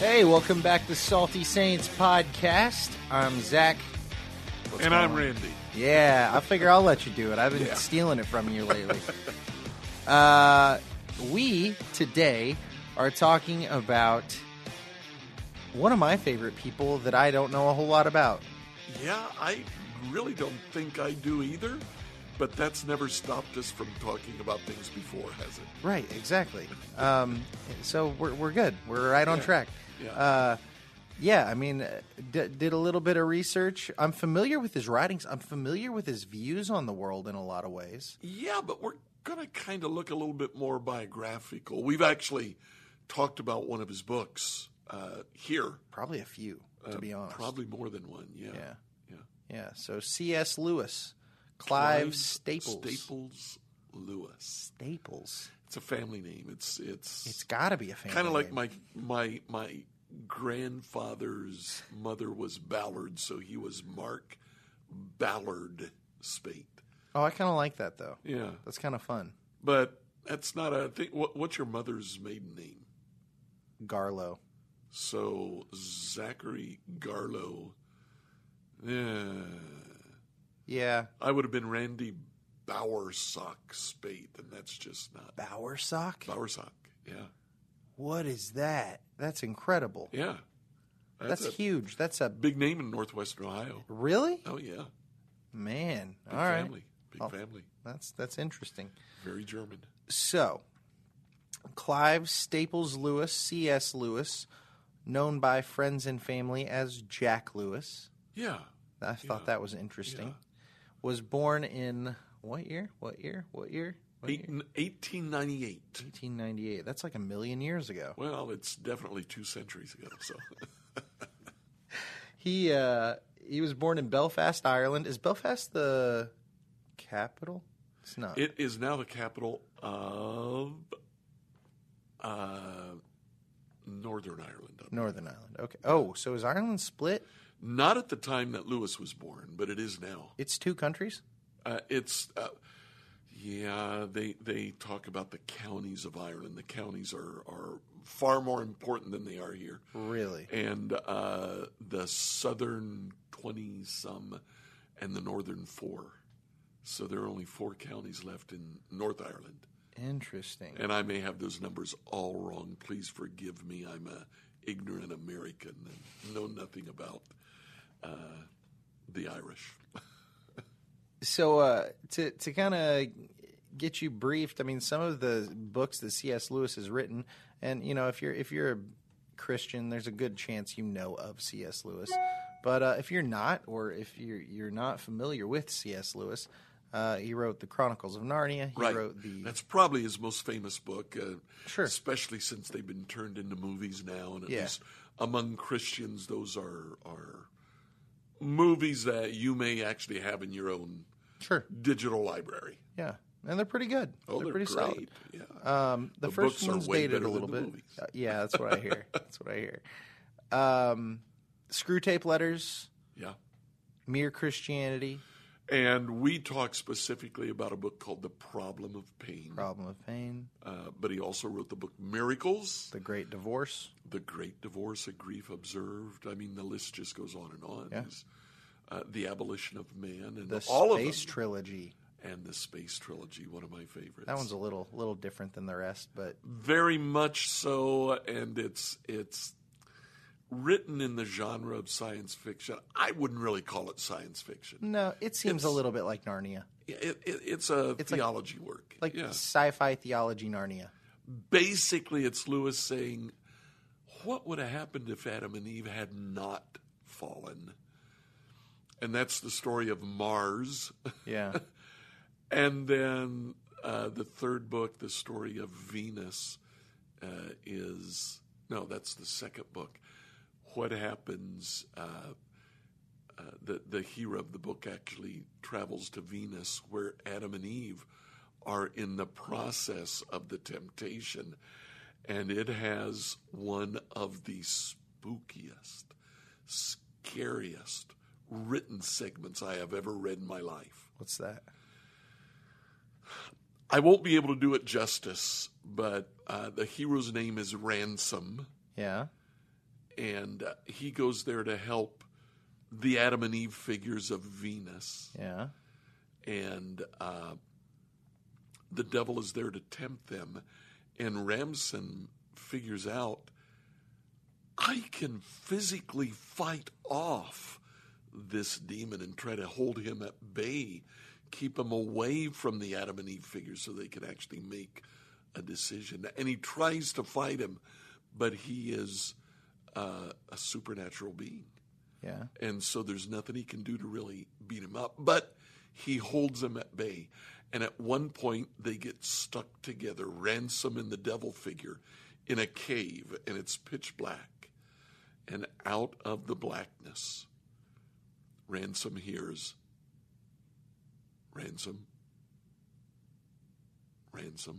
Hey, welcome back to Salty Saints Podcast. I'm Zach. And I'm Randy. Yeah, I figure I'll let you do it. I've been stealing it from you lately. We, today, are talking about one of my favorite people that I don't know a whole lot about. Yeah, I really don't think I do either, but that's never stopped us from talking about things before, has it? Right, exactly. So we're good. We're right on track. Yeah. I mean, did a little bit of research. I'm familiar with his writings. I'm familiar with his views on the world in a lot of ways. Yeah, but we're going to kind of look a little bit more biographical. We've actually talked about one of his books here. Probably a few, to be honest. Probably more than one, yeah. Yeah, so C.S. Lewis, Clive Staples. Staples Lewis. Staples. It's a family name. It's got to be a family kind of like name. my grandfather's mother was Ballard, so he was Mark Ballard Spate. Oh, I kind of like that, though. Yeah. That's kind of fun. But that's not a thing. What's your mother's maiden name? Garlow. So, Zachary Garlow. Yeah. I would have been Randy Bowersock Spate, and that's just not. Bowersock? Bowersock, yeah. What is that? That's incredible. Yeah. That's huge. That's a big name in Northwestern Ohio. Really? Oh, yeah. Man. Big All right. family. Big family. That's interesting. Very German. So, Clive Staples Lewis, C.S. Lewis, known by friends and family as Jack Lewis. Yeah. I thought that was interesting. Yeah. Was born in what year? 1898. 1898. That's like a million years ago. Well, it's definitely 2 centuries ago. So he was born in Belfast, Ireland. Is Belfast the capital? It's not. It is now the capital of Northern Ireland. Northern Ireland. Okay. Oh, so is Ireland split? Not at the time that Lewis was born, but it is now. It's 2 countries? They talk about the counties of Ireland. The counties are far more important than they are here. Really? And the southern 20-some and the northern 4. So there are only 4 counties left in North Ireland. Interesting. And I may have those numbers all wrong. Please forgive me. I'm an ignorant American and know nothing about the Irish. So to kind of get you briefed, I mean, some of the books that C.S. Lewis has written, and you know, if you're a Christian, there's a good chance you know of C.S. Lewis. But if you're not, or if you're not familiar with C.S. Lewis, he wrote the Chronicles of Narnia. He wrote That's probably his most famous book. Sure. Especially since they've been turned into movies now, and at least among Christians, those are movies that you may actually have in your own digital library. Yeah, and they're pretty good. Oh, they're pretty great. solid. Yeah. The first one's dated a little bit. Yeah, that's what I hear. That's what I hear. Screw Tape Letters. Yeah. Mere Christianity. And we talk specifically about a book called The Problem of Pain. Problem of Pain. But he also wrote the book Miracles. The Great Divorce. The Great Divorce, A Grief Observed. I mean, the list just goes on and on. Yeah. The Abolition of Man. And the all Space of them. Trilogy. And the Space Trilogy, one of my favorites. That one's a little different than the rest, but very much so, and it's written in the genre of science fiction. I wouldn't really call it science fiction. No, it seems a little bit like Narnia. It's theology work. Like sci-fi theology Narnia. Basically, it's Lewis saying, what would have happened if Adam and Eve had not fallen? And that's the story of Mars. Yeah. And then the third book, the story of Venus, that's the second book. What happens, the hero of the book actually travels to Venus where Adam and Eve are in the process of the temptation. And it has one of the spookiest, scariest written segments I have ever read in my life. What's that? I won't be able to do it justice, but the hero's name is Ransom. Yeah. and he goes there to help the Adam and Eve figures of Venus. Yeah. And the devil is there to tempt them. And Ramson figures out, I can physically fight off this demon and try to hold him at bay, keep him away from the Adam and Eve figures so they can actually make a decision. And he tries to fight him, but he is a supernatural being. Yeah. And so there's nothing he can do to really beat him up. But he holds him at bay. And at one point, they get stuck together, Ransom and the devil figure, in a cave, and it's pitch black. And out of the blackness, Ransom hears, Ransom, Ransom,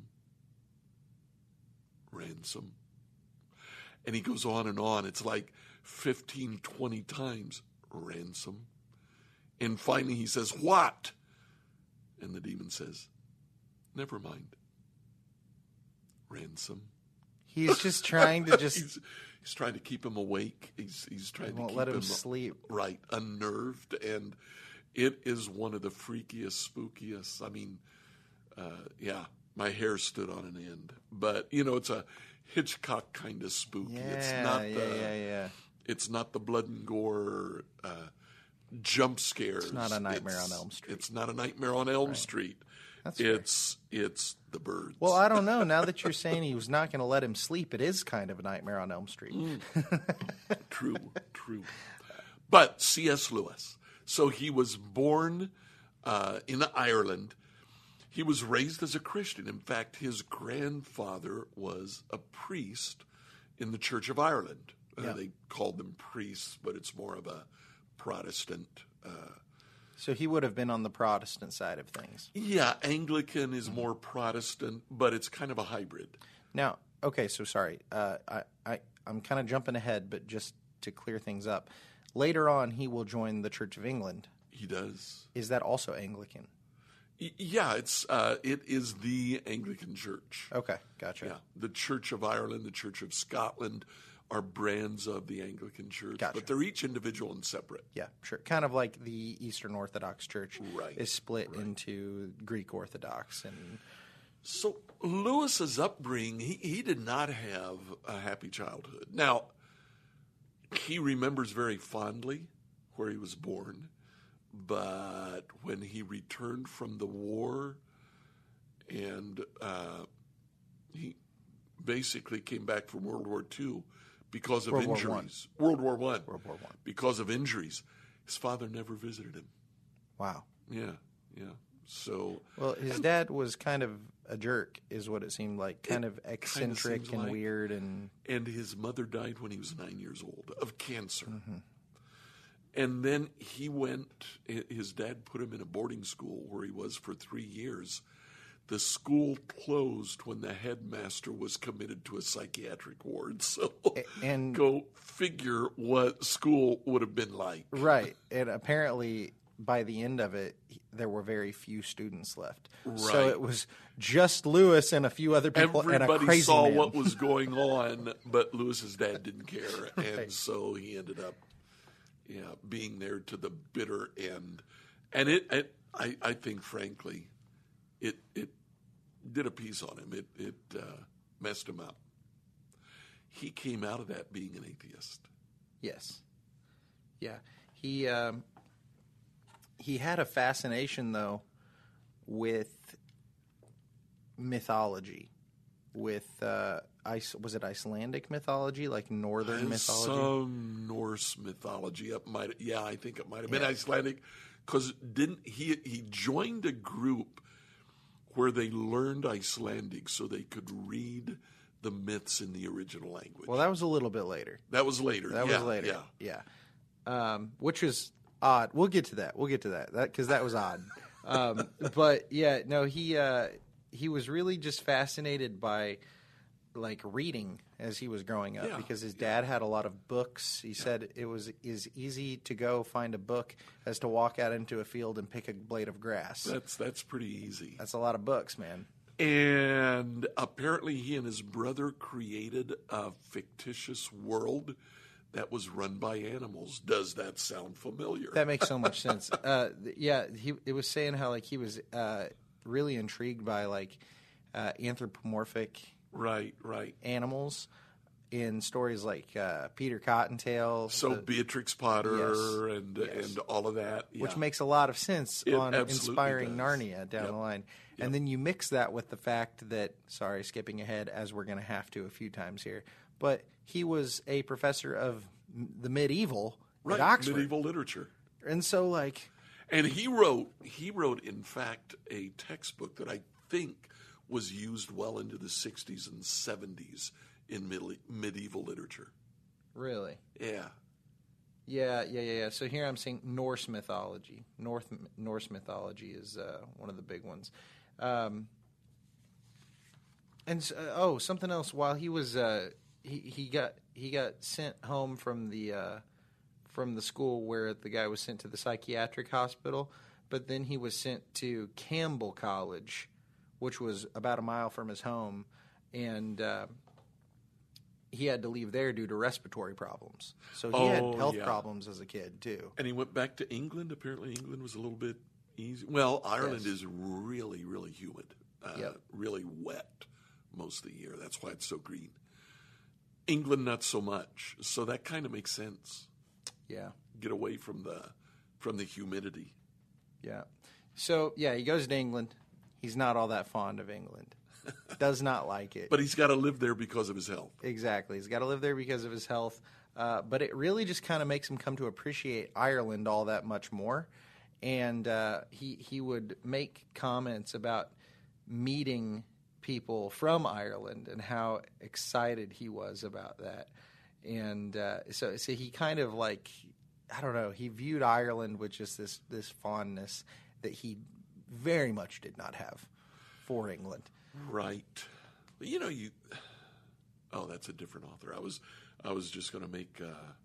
Ransom. And he goes on and on. It's like 15, 20 times, Ransom. And finally he says, what? And the demon says, never mind. Ransom. He's just trying to he's trying to keep him awake. He's trying to keep let him sleep. Right, unnerved. And it is one of the freakiest, spookiest. I mean, my hair stood on an end. But, it's a Hitchcock kind of spooky. Yeah. It's not the blood and gore jump scares. It's not a Nightmare on Elm Street. It's not a Nightmare on Elm Street. That's it's the birds. Well, I don't know. Now that you're saying he was not going to let him sleep, it is kind of a Nightmare on Elm Street. True. But C.S. Lewis. So he was born in Ireland. He was raised as a Christian. In fact, his grandfather was a priest in the Church of Ireland. They called them priests, but it's more of a Protestant. So he would have been on the Protestant side of things. Yeah, Anglican is more Protestant, but it's kind of a hybrid. Now, okay, so sorry. I'm kind of jumping ahead, but just to clear things up. Later on, he will join the Church of England. He does. Is that also Anglican? Yeah, it is the Anglican Church. Okay, gotcha. Yeah, the Church of Ireland, the Church of Scotland are brands of the Anglican Church, gotcha. But they're each individual and separate. Yeah, sure. Kind of like the Eastern Orthodox Church is split right. into Greek Orthodox. And so Lewis's upbringing, he did not have a happy childhood. Now, he remembers very fondly where he was born, but when he returned from the war and he basically came back from World War II because of injuries. World War I. Because of injuries. His father never visited him. Wow. Yeah. So, well, his dad was kind of a jerk, is what it seemed like. Kind of eccentric and weird. And his mother died when he was 9 years old of cancer. Mm-hmm. And then his dad put him in a boarding school where he was for 3 years. The school closed when the headmaster was committed to a psychiatric ward. So go figure what school would have been like. Right. And apparently by the end of it, there were very few students left. Right. So it was just Lewis and a few other people and a crazy Everybody saw man. what was going on, but Lewis's dad didn't care. And so he ended up being there to the bitter end. And I think, frankly, it did a piece on him. It messed him up. He came out of that being an atheist. Yes. Yeah. He had a fascination, though, with mythology, with was it Icelandic mythology, like northern mythology? Some Norse mythology. I think it might have been Icelandic, because he joined a group where they learned Icelandic so they could read the myths in the original language. Well, that was a little bit later. That was later. Yeah. Which is odd. We'll get to that. Because that was odd. But yeah, no, he was really just fascinated by like reading as he was growing up because his dad had a lot of books. He said it was as easy to go find a book as to walk out into a field and pick a blade of grass. That's pretty easy. That's a lot of books, man. And apparently he and his brother created a fictitious world that was run by animals. Does that sound familiar? That makes so much sense. It was saying how like he was really intrigued by like anthropomorphic Right. animals in stories like Peter Cottontail. So Beatrix Potter and all of that. Yeah. Which makes a lot of sense It on absolutely inspiring does. Narnia down the line. And then you mix that with the fact that, sorry, skipping ahead as we're going to have to a few times here, but he was a professor of the medieval at Oxford. Medieval literature. And so, like... And he wrote, in fact, a textbook that I think was used well into the 60s and 70s in medieval literature. Really? Yeah. Yeah. So here I'm seeing Norse mythology. Norse mythology is one of the big ones. Something else. While he was he got sent home from the school where the guy was sent to the psychiatric hospital, but then he was sent to Campbell College, which was about a mile from his home, and he had to leave there due to respiratory problems. So he had health problems as a kid too. And he went back to England. Apparently, England was a little bit easy. Well, Ireland is really, really humid, really wet most of the year. That's why it's so green. England, not so much. So that kind of makes sense. Yeah. Get away from the humidity. Yeah. So he goes to England. He's not all that fond of England. Does not like it. But he's got to live there because of his health. Exactly. He's got to live there because of his health. But it really just kind of makes him come to appreciate Ireland all that much more. And he would make comments about meeting people from Ireland and how excited he was about that. And so he kind of like, I don't know, he viewed Ireland with just this fondness that he very much did not have for England. Right. That's a different author. I was just going to make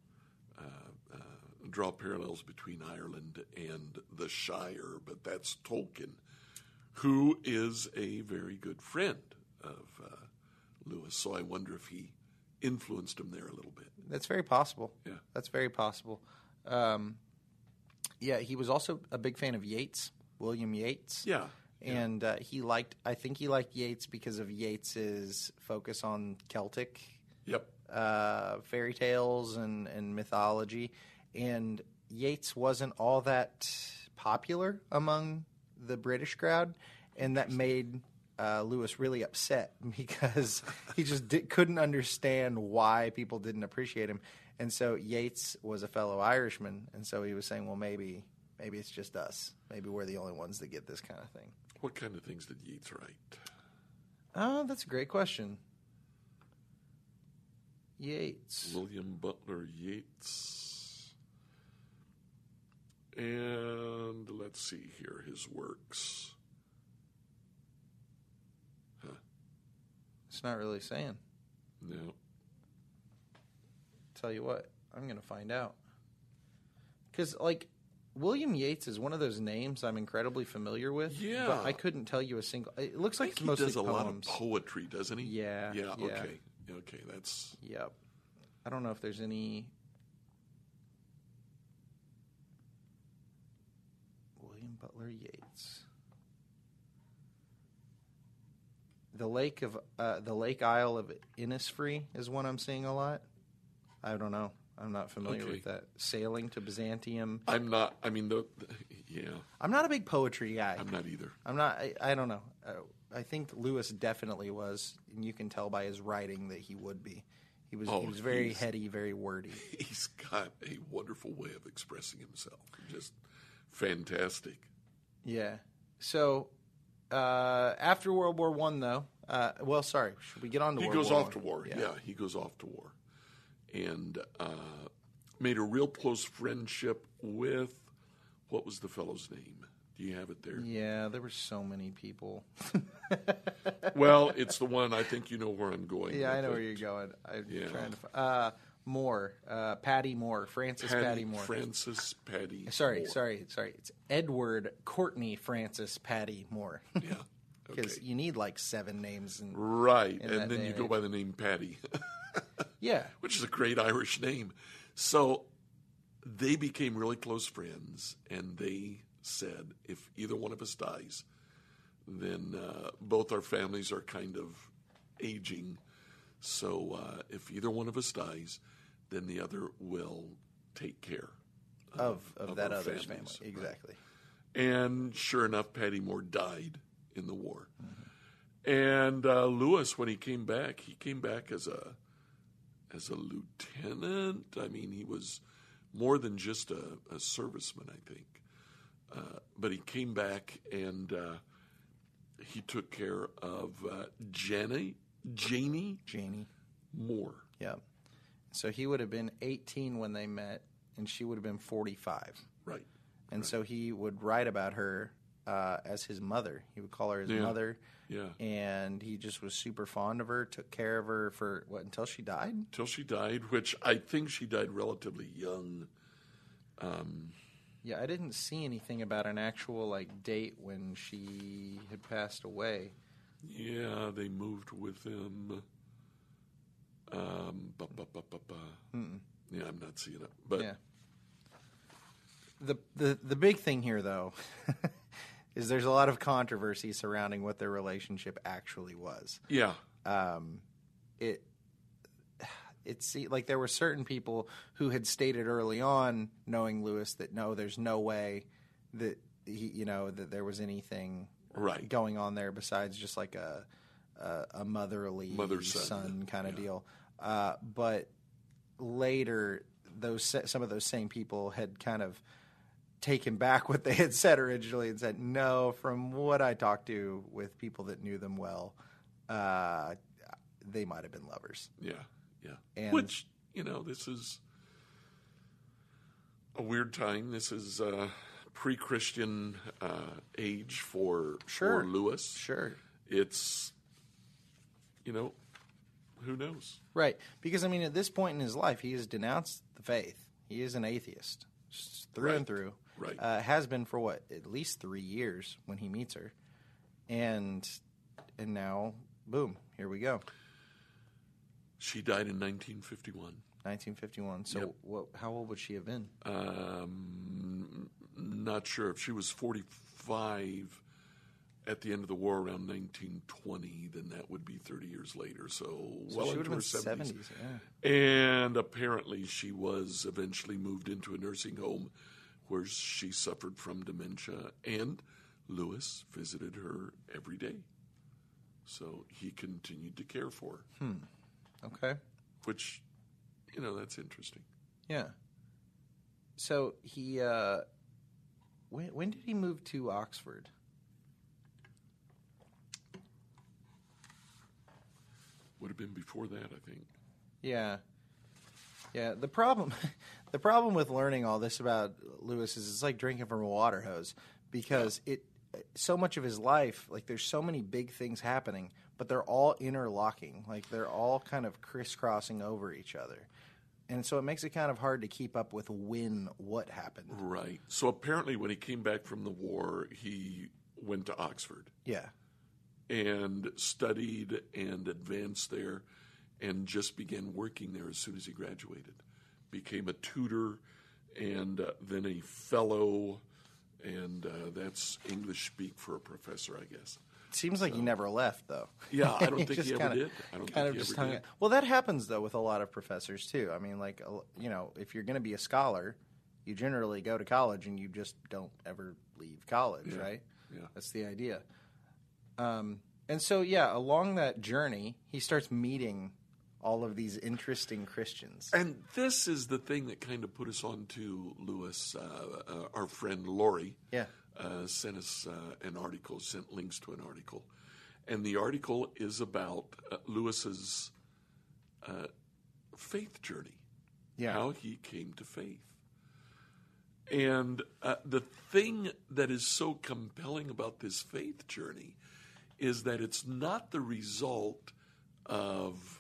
draw parallels between Ireland and the Shire, but that's Tolkien, who is a very good friend of Lewis. So I wonder if he influenced him there a little bit. That's very possible. Yeah. That's very possible. He was also a big fan of Yeats, William Yeats. Yeah. And I think he liked Yeats because of Yeats's focus on Celtic fairy tales and mythology. And Yeats wasn't all that popular among the British crowd, and that made Lewis really upset because he just couldn't understand why people didn't appreciate him. And so Yeats was a fellow Irishman, and so he was saying, well, maybe it's just us. Maybe we're the only ones that get this kind of thing. What kind of things did Yeats write? Oh, that's a great question. Yeats. William Butler Yeats. And let's see here, his works. It's not really saying. No. Tell you what, I'm going to find out. Because, William Yeats is one of those names I'm incredibly familiar with. Yeah. But I couldn't tell you a single... It looks like it's he mostly does a poems. lot of poetry, doesn't he? Yeah. Yeah, okay, that's... Yep. I don't know if there's any... William Butler Yeats. The Lake Isle of Innisfree is one I'm seeing a lot. I don't know. I'm not familiar with that. Sailing to Byzantium. I'm not. I mean, I'm not a big poetry guy. I'm not either. I'm not. I don't know. I think Lewis definitely was, and you can tell by his writing that he would be. He was very heady, very wordy. He's got a wonderful way of expressing himself. Just fantastic. Yeah. So after World War I, though, should we get on to World War I? He goes off to war. Yeah, he goes off to war. And made a real close friendship with, what was the fellow's name? Do you have it there? Yeah, there were so many people. Well, it's the one, I think you know where I'm going. Yeah, I know where you're going. I'm trying to Moore, Patty Moore, Patty Moore. Francis Patty Sorry. Moore. It's Edward Courtney Francis Patty Moore. Yeah. Because you need 7 names. Right, and then you go by the name Patty. Yeah. which is a great Irish name. So they became really close friends, and they said, if either one of us dies, then both our families are kind of aging. So if either one of us dies, then the other will take care Of that our other's family. families. Exactly. Right. And sure enough, Paddy Moore died in the war. And Lewis, when he came back as a lieutenant. I mean, he was more than just a serviceman, I think. But he came back and he took care of Janie Moore. Yeah. So he would have been 18 when they met, and she would have been 45. Right. And so he would write about her as his mother. He would call her his mother. Yeah. And he just was super fond of her, took care of her for, until she died? Until she died, which I think she died relatively young. Yeah, I didn't see anything about an actual, date when she had passed away. Yeah, they moved with him. Yeah, I'm not seeing it. But Yeah. The big thing here, though, is there's a lot of controversy surrounding what their relationship actually was. yeah, It's like there were certain people who had stated early on, knowing Lewis, that no, there's no way that that there was anything right. going on there besides just like a motherly son kind of deal. But later, some of those same people had kind of taken back what they had said originally and said, no, from what I talked to with people that knew them well, they might have been lovers. Yeah, yeah. And which, this is a weird time. This is pre-Christian age for Lewis. Sure. It's, who knows? Right. Because, at this point in his life, he has denounced the faith. He is an atheist, just through and through. Right. Has been for, at least 3 years when he meets her. And now, boom, here we go. She died in 1951. 1951. So how old would she have been? Not sure. If she was 45 at the end of the war around 1920, then that would be 30 years later. So well she would into have her been 70s. 70s. Yeah. And apparently she was eventually moved into a nursing home where she suffered from dementia. And Lewis visited her every day. So he continued to care for her. Okay. Which, that's interesting. Yeah. So he, when did he move to Oxford? Would have been before that, I think. Yeah. Yeah. The problem with learning all this about Lewis is it's like drinking from a water hose because so much of his life, there's so many big things happening, but they're all interlocking. They're all kind of crisscrossing over each other. And so it makes it kind of hard to keep up with what happened. Right. So apparently when he came back from the war, he went to Oxford. Yeah. And studied and advanced there and just began working there as soon as he graduated. Became a tutor and then a fellow, and that's English speak for a professor, I guess. It seems like he never left, though. Yeah, I don't think he ever did. I don't kind think of he just ever hung did. out. Well, that happens, though, with a lot of professors, too. If you're going to be a scholar, you generally go to college and you just don't ever leave college, right? Yeah. That's the idea. And so, along that journey, he starts meeting all of these interesting Christians. And this is the thing that kind of put us on to Lewis. Our friend Lori sent us an article, sent links to an article. And the article is about Lewis's faith journey, how he came to faith. And the thing that is so compelling about this faith journey is that it's not the result of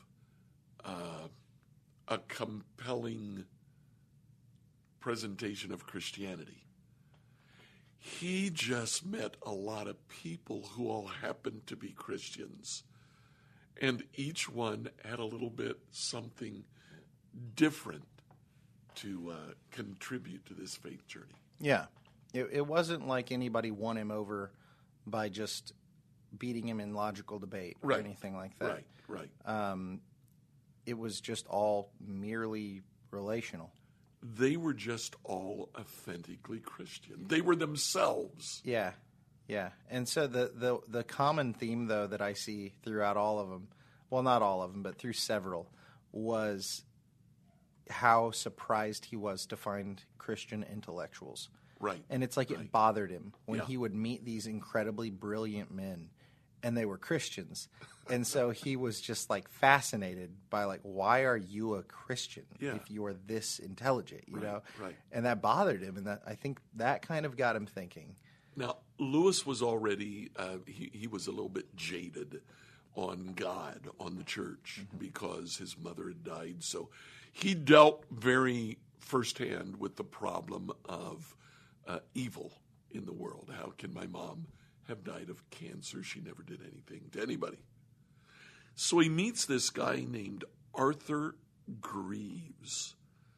a compelling presentation of Christianity. He just met a lot of people who all happened to be Christians. And each one had a little bit something different to contribute to this faith journey. Yeah. It wasn't like anybody won him over by just beating him in logical debate or anything like that. Right. It was just all merely relational. They were just all authentically Christian. They were themselves. Yeah. And so the common theme, though, that I see throughout all of them, well, not all of them, but through several, was how surprised he was to find Christian intellectuals. Right. And it's like it bothered him when he would meet these incredibly brilliant men, and they were Christians. And so he was just like fascinated by like, why are you a Christian if you are this intelligent, you know? Right. And that bothered him, and that I think that kind of got him thinking. Now, Lewis was already, he was a little bit jaded on God, on the church, because his mother had died. So he dealt very firsthand with the problem of evil in the world. How can my mom have died of cancer? She never did anything to anybody. So he meets this guy named Arthur Greaves,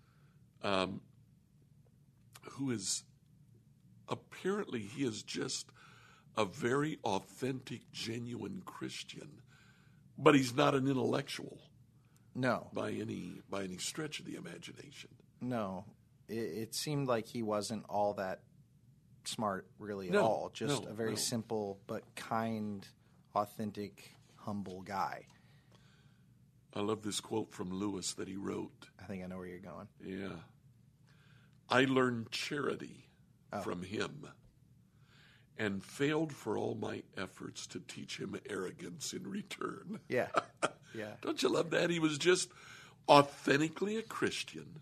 who is apparently he is just a very authentic, genuine Christian, but he's not an intellectual. No. By any stretch of the imagination. No. It seemed like he wasn't all that smart, really, at all. Just a very simple but kind, authentic, humble guy. I love this quote from Lewis that he wrote. I think I know where you're going. Yeah. I learned charity from him and failed for all my efforts to teach him arrogance in return. Yeah. Don't you love that? He was just authentically a Christian.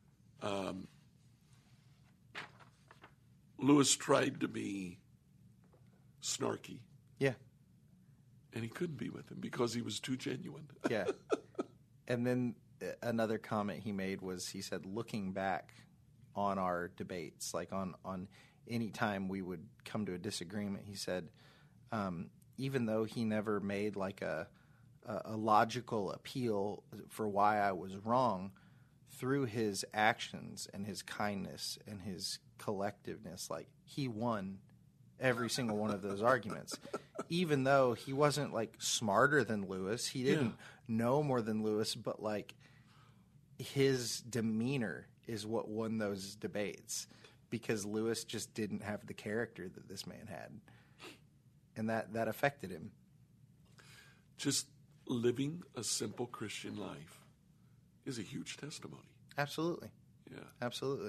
Lewis tried to be snarky. Yeah. And he couldn't be with him because he was too genuine. Yeah. And then another comment he made was, he said, looking back on our debates, like on any time we would come to a disagreement, he said, even though he never made like a logical appeal for why I was wrong, through his actions and his kindness and his collectiveness, like he won every single one of those arguments. Even though he wasn't like smarter than Lewis, he didn't know more than Lewis, but like his demeanor is what won those debates, because Lewis just didn't have the character that this man had. And that affected him. Just living a simple Christian life is a huge testimony. Absolutely. Yeah. Absolutely.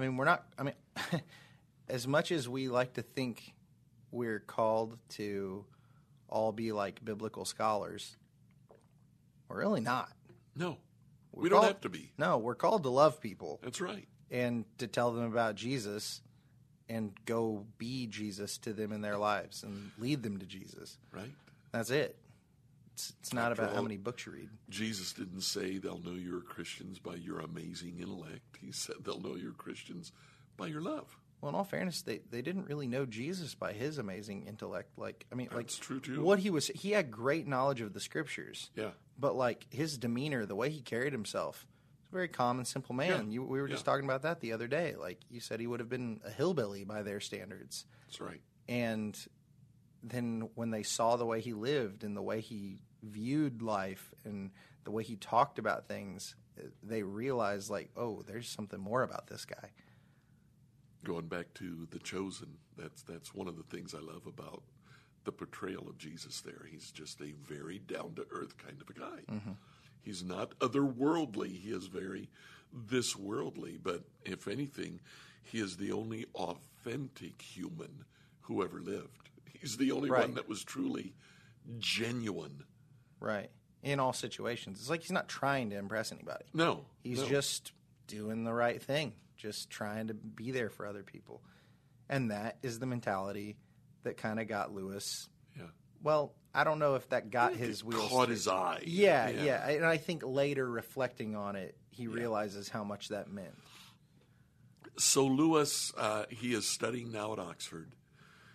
As much as we like to think we're called to all be like biblical scholars, we're really not. No. We don't have to be. No, we're called to love people. That's right. And to tell them about Jesus and go be Jesus to them in their lives and lead them to Jesus. Right. That's it. It's not about how many books you read. Jesus didn't say they'll know you're Christians by your amazing intellect. He said they'll know you're Christians by your love. Well, in all fairness, they didn't really know Jesus by his amazing intellect. That's true too. He had great knowledge of the scriptures. Yeah. But like his demeanor, the way he carried himself, he's a very calm and simple man. Yeah. We were just talking about that the other day. Like you said, he would have been a hillbilly by their standards. That's right. And then when they saw the way he lived and the way he viewed life and the way he talked about things, they realized like, oh, there's something more about this guy. Going back to The Chosen, that's one of the things I love about the portrayal of Jesus there. He's just a very down-to-earth kind of a guy. Mm-hmm. He's not otherworldly. He is very this worldly, but if anything, he is the only authentic human who ever lived. He's the only one that was truly genuine. Right. In all situations. It's like he's not trying to impress anybody. No. He's just doing the right thing, just trying to be there for other people. And that is the mentality that kind of got Lewis. Yeah. Well, I don't know if that got his wheels. Caught his eye. Yeah. And I think later, reflecting on it, he realizes how much that meant. So Lewis, he is studying now at Oxford.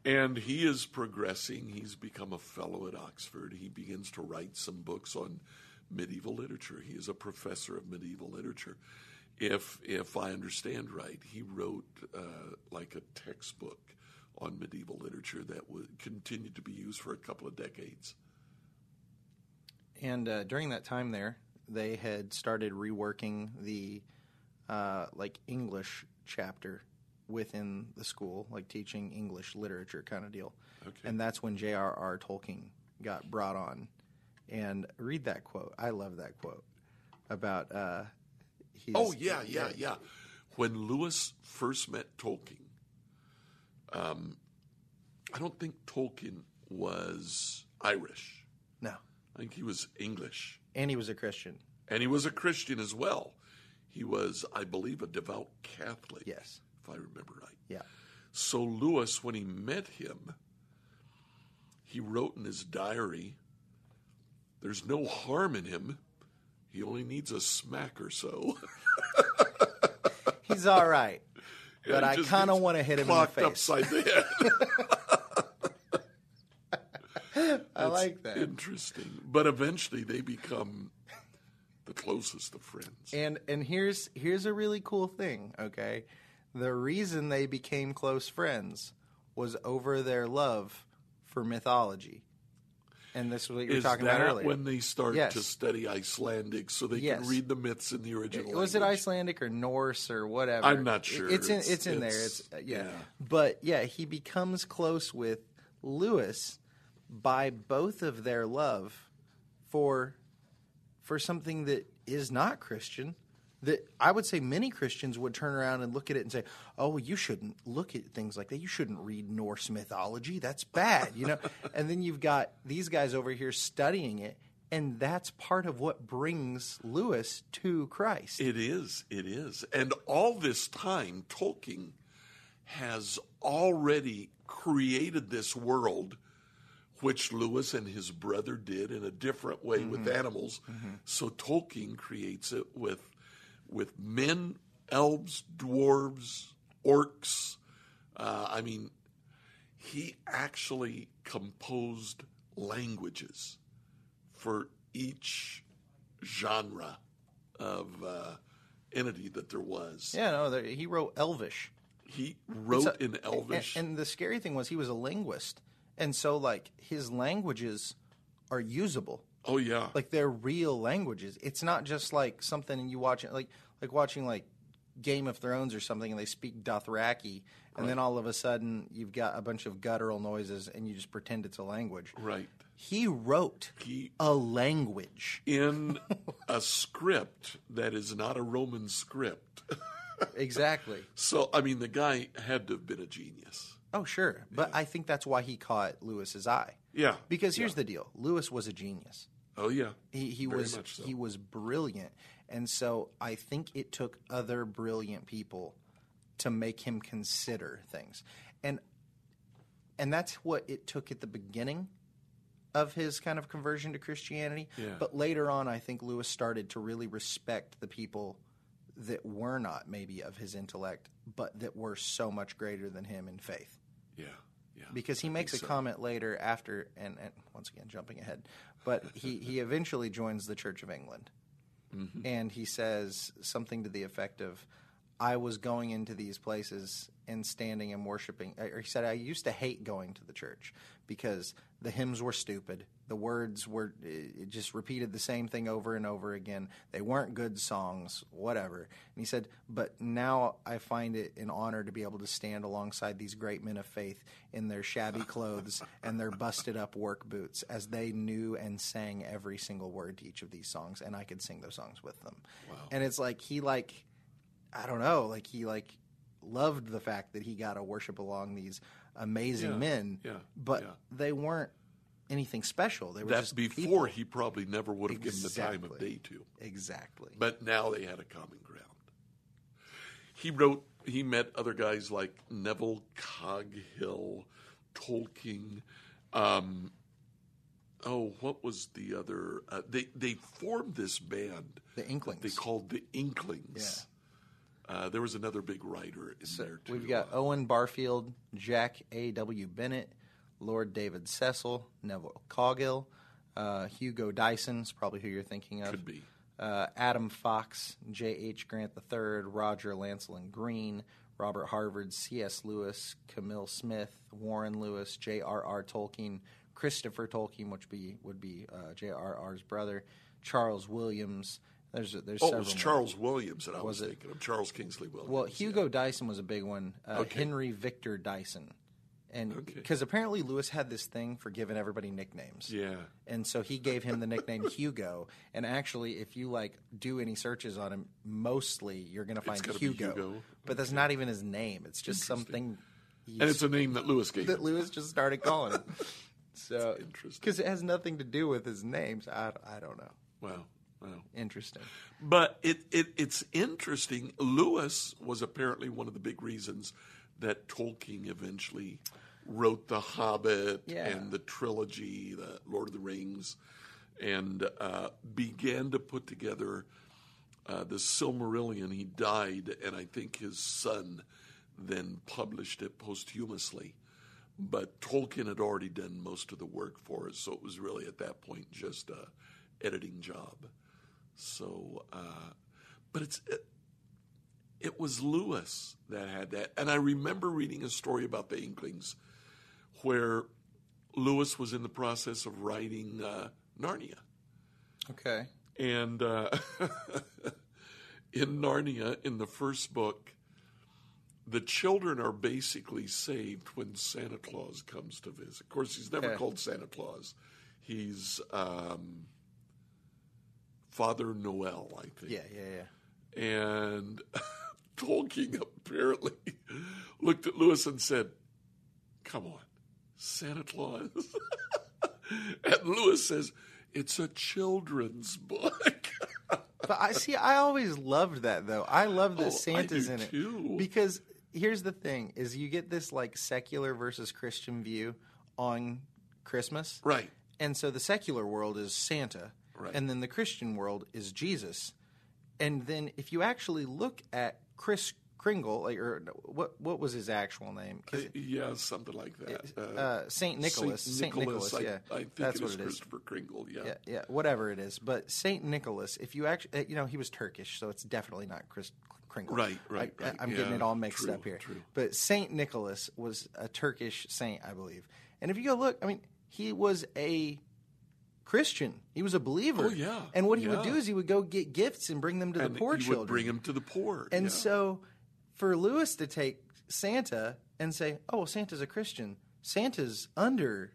And he is progressing. He's become a fellow at Oxford. He begins to write some books on medieval literature. He is a professor of medieval literature. If I understand right, he wrote like a textbook on medieval literature that would continue to be used for a couple of decades. And during that time there, they had started reworking the like English chapter within the school, like teaching English literature kind of deal. Okay. And that's when J.R.R. Tolkien got brought on. And read that quote. I love that quote about yeah. When Lewis first met Tolkien, I don't think Tolkien was Irish. No. I think he was English. And he was a Christian. And he was a Christian as well. He was, I believe, a devout Catholic. Yes. If I remember right. Yeah. So Lewis, when he met him, he wrote in his diary, there's no harm in him. He only needs a smack or so. He's all right. Yeah, but I kind of want to hit him in the face. Upside the head. I like that. Interesting. But eventually they become the closest of friends. And here's a really cool thing, okay? The reason they became close friends was over their love for mythology. And this is what you were talking about earlier. When they start Yes. to study Icelandic so they can read the myths in the original language? Was it Icelandic or Norse or whatever? I'm not sure. It's in there. It's But yeah, he becomes close with Lewis by both of their love for something that is not Christian. That I would say many Christians would turn around and look at it and say, "Oh, you shouldn't look at things like that. You shouldn't read Norse mythology. That's bad," you know. And then you've got these guys over here studying it, and that's part of what brings Lewis to Christ. It is. And all this time, Tolkien has already created this world, which Lewis and his brother did in a different way with animals. So Tolkien creates it with men, elves, dwarves, orcs. He actually composed languages for each genre of entity that there was. Yeah, no, he wrote Elvish. He wrote in Elvish. And the scary thing was he was a linguist. And so, like, his languages are usable. Oh, yeah. Like, they're real languages. It's not just, like, something you watch, like watching, like, Game of Thrones or something, and they speak Dothraki, and then all of a sudden you've got a bunch of guttural noises, and you just pretend it's a language. Right. He wrote a language. In a script that is not a Roman script. Exactly. So, the guy had to have been a genius. Oh, sure. But I think that's why he caught Lewis's eye. Yeah. Because here's the deal. Lewis was a genius. Oh, yeah. He Very was much so. he was brilliant. And so I think it took other brilliant people to make him consider things. And that's what it took at the beginning of his kind of conversion to Christianity. Yeah. But later on, I think Lewis started to really respect the people that were not maybe of his intellect, but that were so much greater than him in faith. Yeah. Because he makes a comment later after, and once again, jumping ahead, but he eventually joins the Church of England. Mm-hmm. And he says something to the effect of, I was going into these places and standing and worshiping. Or he said, I used to hate going to the church because the hymns were stupid. The words were it just repeated the same thing over and over again. They weren't good songs, whatever. And he said, but now I find it an honor to be able to stand alongside these great men of faith in their shabby clothes and their busted up work boots as they knew and sang every single word to each of these songs, and I could sing those songs with them. Wow. And it's like he loved the fact that he got to worship along these amazing men, but they weren't anything special. They were just before people. He probably never would have given the time of day to. Exactly. But now they had a common ground. He met other guys like Neville Coghill, Tolkien. What was the other? They formed this band. The Inklings. They called the Inklings. Yeah. There was another big writer in there, too. We've got Owen Barfield, Jack A.W. Bennett, Lord David Cecil, Neville Coggill, Hugo Dyson is probably who you're thinking of. Could be. Adam Fox, J.H. Grant III, Roger Lancelin Green, Robert Harvard, C.S. Lewis, Camille Smith, Warren Lewis, J.R.R. Tolkien, Christopher Tolkien, which would be J.R.R.'s brother, Charles Williams. There's several. It was Charles Williams that I was it? thinking of. Charles Kingsley Williams. Well, Hugo Dyson was a big one. Okay. Henry Victor Dyson. And because apparently Lewis had this thing for giving everybody nicknames. Yeah. And so he gave him the nickname Hugo. And actually, if you do any searches on him, mostly you're going to find Hugo. But that's not even his name. It's just something. And it's a name that Lewis gave him. That Lewis just started calling him. So interesting. Because it has nothing to do with his names. I don't know. Wow. Interesting. But it's interesting. Lewis was apparently one of the big reasons that Tolkien eventually wrote The Hobbit and the trilogy, the Lord of the Rings, and began to put together the Silmarillion. He died, and I think his son then published it posthumously. But Tolkien had already done most of the work for it, so it was really at that point just an editing job. So, but it was Lewis that had that. And I remember reading a story about the Inklings where Lewis was in the process of writing Narnia. Okay. And in Narnia, in the first book, the children are basically saved when Santa Claus comes to visit. Of course, he's never called Santa Claus. He's Father Noel, I think. Yeah. And Tolkien apparently looked at Lewis and said, "Come on, Santa Claus." And Lewis says, "It's a children's book." But I always loved that, though. I love that Santa's in it. Too. Because here's the thing, is you get this secular versus Christian view on Christmas. Right. And so the secular world is Santa. Right. And then the Christian world is Jesus. And then if you actually look at Kris Kringle, or what was his actual name? Yeah, something like that. Saint Nicholas. Saint Nicholas. Yeah, I think that's it what is it is. Christopher Kringle. Yeah. Yeah, whatever it is. But Saint Nicholas, if you actually, he was Turkish, so it's definitely not Kris Kringle. Right. I'm getting it all mixed up here. True. But Saint Nicholas was a Turkish saint, I believe. And if you go look, he was a Christian. He was a believer. Oh, yeah. And what he would do is he would go get gifts and bring them to the poor children. He would bring them to the poor. And so for Lewis to take Santa and say, "Oh, well, Santa's a Christian. Santa's under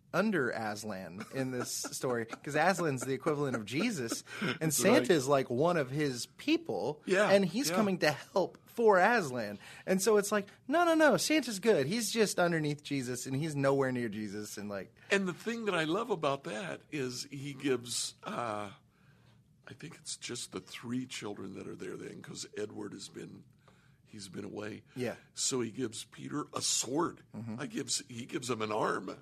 Aslan in this story," because Aslan's the equivalent of Jesus, and Santa is like one of his people, and he's coming to help for Aslan. And so it's like, no, Santa's good. He's just underneath Jesus, and he's nowhere near Jesus. And the thing that I love about that is he gives, I think it's just the 3 children that are there then, because Edward he's been away. Yeah. So he gives Peter a sword. Mm-hmm. He gives him an arm.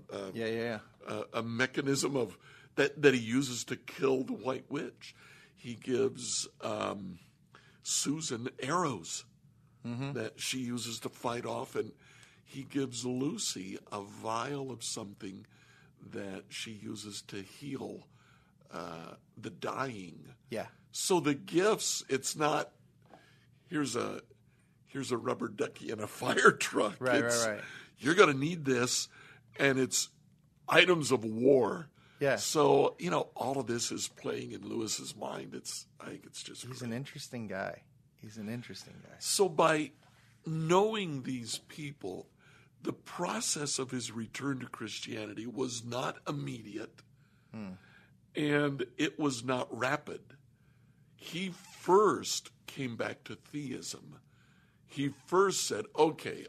A mechanism of that he uses to kill the White Witch. He gives Susan arrows that she uses to fight off, and he gives Lucy a vial of something that she uses to heal the dying. Yeah. So the gifts, it's not here's a rubber ducky and a fire truck. Right. You're going to need this, and it's items of war. Yeah. So, all of this is playing in Lewis's mind. I think it's just He's great. an interesting guy. So by knowing these people, the process of his return to Christianity was not immediate, and it was not rapid. He first came back to theism. He first said, okay,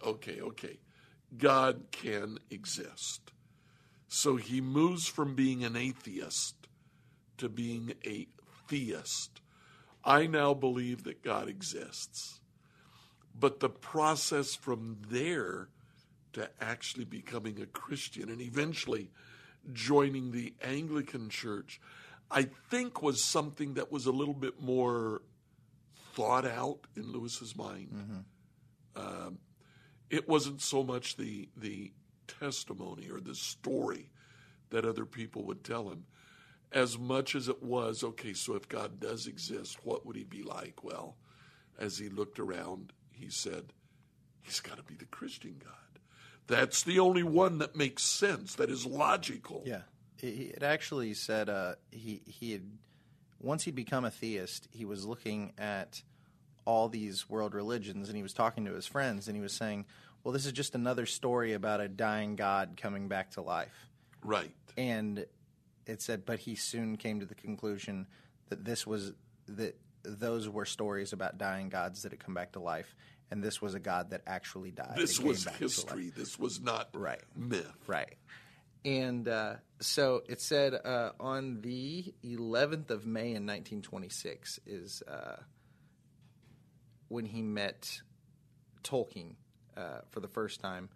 God can exist. So he moves from being an atheist to being a theist. I now believe that God exists. But the process from there to actually becoming a Christian and eventually joining the Anglican Church, I think was something that was a little bit more thought out in Lewis's mind. It wasn't so much the testimony or the story that other people would tell him, as much as it was, okay, so if God does exist, what would he be like? Well, as he looked around, he said, he's got to be the Christian God. That's the only one that makes sense, that is logical. Yeah. It actually said he had, once he'd become a theist, he was looking at all these world religions, and he was talking to his friends, and he was saying, well, this is just another story about a dying God coming back to life. Right. And it said, but he soon came to the conclusion that those were stories about dying gods that had come back to life, and this was a God that actually died. This was history. This was not myth. Right. And so it said on the 11th of May in 1926 is when he met Tolkien for the first time,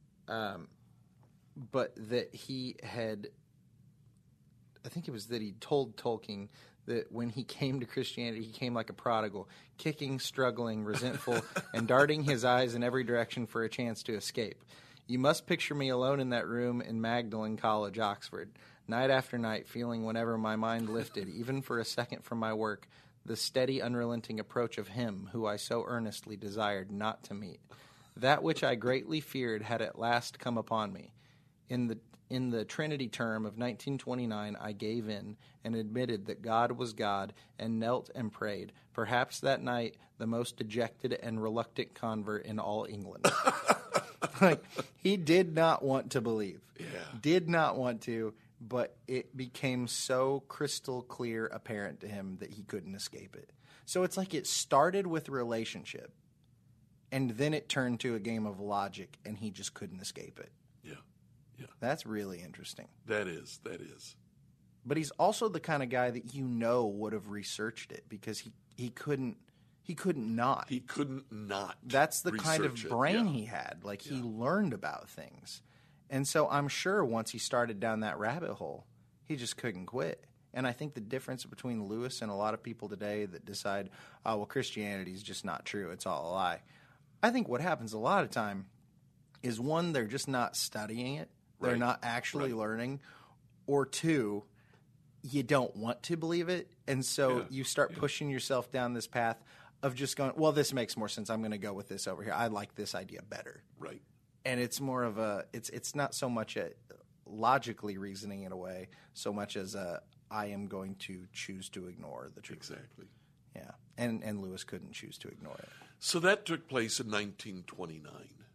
but that he had, I think it was that he told Tolkien that when he came to Christianity, he came like a prodigal, kicking, struggling, resentful, and darting his eyes in every direction for a chance to escape. You must picture me alone in that room in Magdalen College, Oxford, night after night, feeling whenever my mind lifted, even for a second from my work, the steady, unrelenting approach of him who I so earnestly desired not to meet. That which I greatly feared had at last come upon me. In the Trinity term of 1929, I gave in and admitted that God was God and knelt and prayed, perhaps that night the most dejected and reluctant convert in all England. Like, he did not want to believe. Yeah. Did not want to, but it became so crystal clear apparent to him that he couldn't escape it. So it's like it started with relationship, and then it turned to a game of logic, and he just couldn't escape it. Yeah. Yeah. That's really interesting. That is. But he's also the kind of guy that would have researched it, because he couldn't not. He couldn't not. That's the kind of brain he he had. Like, he learned about things. And so I'm sure once he started down that rabbit hole, he just couldn't quit. And I think the difference between Lewis and a lot of people today that decide, oh, well, Christianity is just not true, it's all a lie. I think what happens a lot of time is, one, they're just not studying it. They're not actually learning. Or two, you don't want to believe it. And so you start pushing yourself down this path of just going, well, this makes more sense. I'm going to go with this over here. I like this idea better. Right. And it's more of it's not so much a logically reasoning in a way, so much as I am going to choose to ignore the truth. Exactly. Yeah. And Lewis couldn't choose to ignore it. So that took place in 1929.